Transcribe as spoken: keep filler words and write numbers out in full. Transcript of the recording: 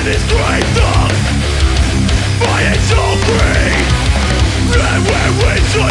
is great thought, by its all free. And when we